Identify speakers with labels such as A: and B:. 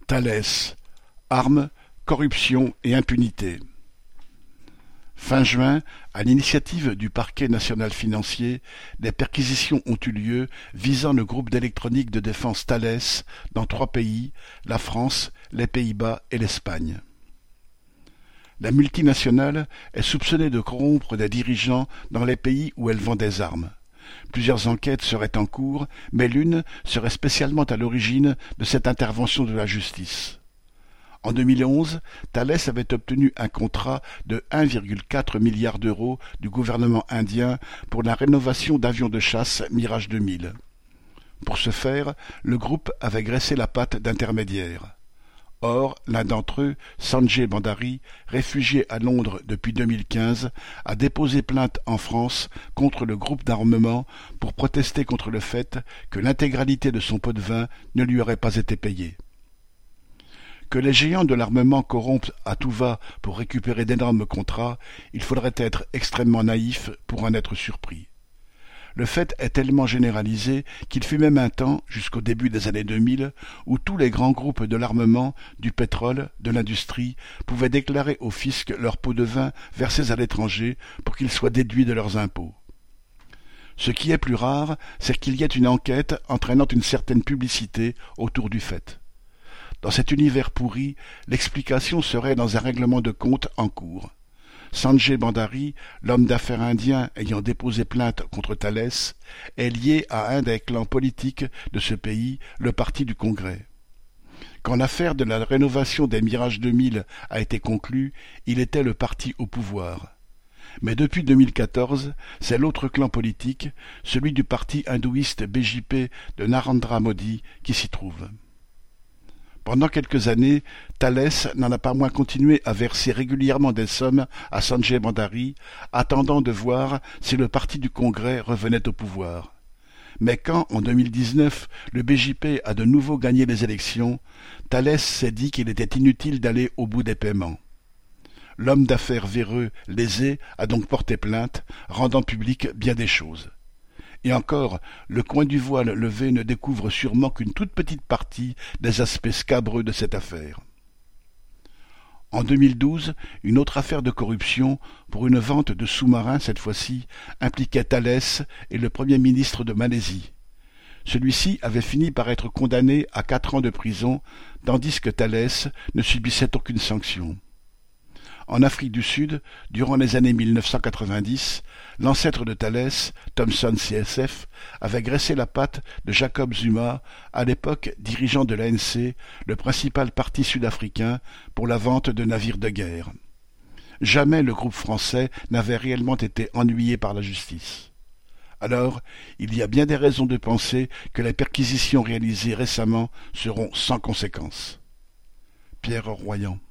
A: Thalès, armes, corruption et impunité. Fin juin, à l'initiative du parquet national financier, des perquisitions ont eu lieu visant le groupe d'électronique de défense Thales dans 3 pays, la France, les Pays-Bas et l'Espagne. La multinationale est soupçonnée de corrompre des dirigeants dans les pays où elle vend des armes. Plusieurs enquêtes seraient en cours, mais l'une serait spécialement à l'origine de cette intervention de la justice. En 2011, Thales avait obtenu un contrat de 1,4 milliard d'euros du gouvernement indien pour la rénovation d'avions de chasse Mirage 2000. Pour ce faire, le groupe avait graissé la patte d'intermédiaires. Or, l'un d'entre eux, Sanjay Bhandari, réfugié à Londres depuis 2015, a déposé plainte en France contre le groupe d'armement pour protester contre le fait que l'intégralité de son pot de vin ne lui aurait pas été payée. Que les géants de l'armement corrompent à tout va pour récupérer d'énormes contrats, il faudrait être extrêmement naïf pour en être surpris. Le fait est tellement généralisé qu'il fut même un temps, jusqu'au début des années 2000, où tous les grands groupes de l'armement, du pétrole, de l'industrie, pouvaient déclarer au fisc leurs pots de vin versés à l'étranger pour qu'ils soient déduits de leurs impôts. Ce qui est plus rare, c'est qu'il y ait une enquête entraînant une certaine publicité autour du fait. Dans cet univers pourri, l'explication serait dans un règlement de compte en cours. Sanjay Bhandari, l'homme d'affaires indien ayant déposé plainte contre Thales, est lié à un des clans politiques de ce pays, le Parti du Congrès. Quand l'affaire de la rénovation des Mirage 2000 a été conclue, il était le parti au pouvoir. Mais depuis 2014, c'est l'autre clan politique, celui du parti hindouiste BJP de Narendra Modi, qui s'y trouve. Pendant quelques années, Thales n'en a pas moins continué à verser régulièrement des sommes à Sanjay Bhandari, attendant de voir si le parti du Congrès revenait au pouvoir. Mais quand, en 2019, le BJP a de nouveau gagné les élections, Thales s'est dit qu'il était inutile d'aller au bout des paiements. L'homme d'affaires véreux, lésé, a donc porté plainte, rendant public bien des choses. Et encore, le coin du voile levé ne découvre sûrement qu'une toute petite partie des aspects scabreux de cette affaire. En 2012, une autre affaire de corruption, pour une vente de sous-marins cette fois-ci, impliquait Thales et le Premier ministre de Malaisie. Celui-ci avait fini par être condamné à 4 ans de prison, tandis que Thales ne subissait aucune sanction. En Afrique du Sud, durant les années 1990, l'ancêtre de Thales, Thomson CSF, avait graissé la patte de Jacob Zuma, à l'époque dirigeant de l'ANC, le principal parti sud-africain, pour la vente de navires de guerre. Jamais le groupe français n'avait réellement été ennuyé par la justice. Alors, il y a bien des raisons de penser que les perquisitions réalisées récemment seront sans conséquence. Pierre Royan.